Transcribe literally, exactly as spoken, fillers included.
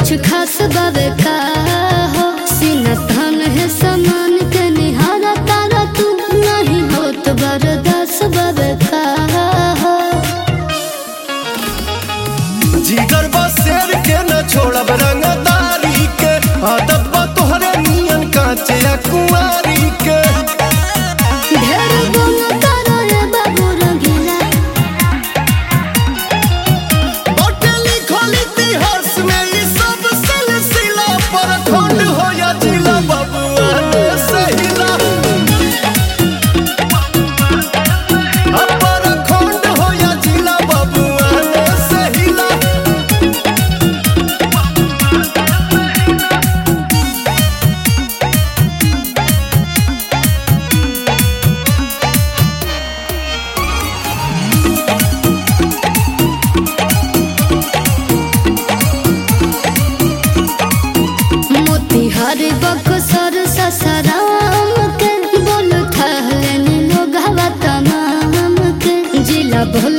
कुछ खास बावे का हो सीना थान है समान के निहारा तारा तू नहीं हो तो बर्दाश्त बावे का हो जिगर बा शेर के न छोड़ब रंगदारी के आदत बा तोहरे नियन कांचे या कुंवारी के ढेर गुण करो रे बाबू रंगीला बाटे लिखल इतिहास में ई सब सिलसिला पर खंड हो या जिला बबुआ ने सहिला अपर खंड हो या जिला बबुआ ने सहिला मोतिहार बक्सर ससराम के बोल थहले लोग हवा तमाम के जिला भोल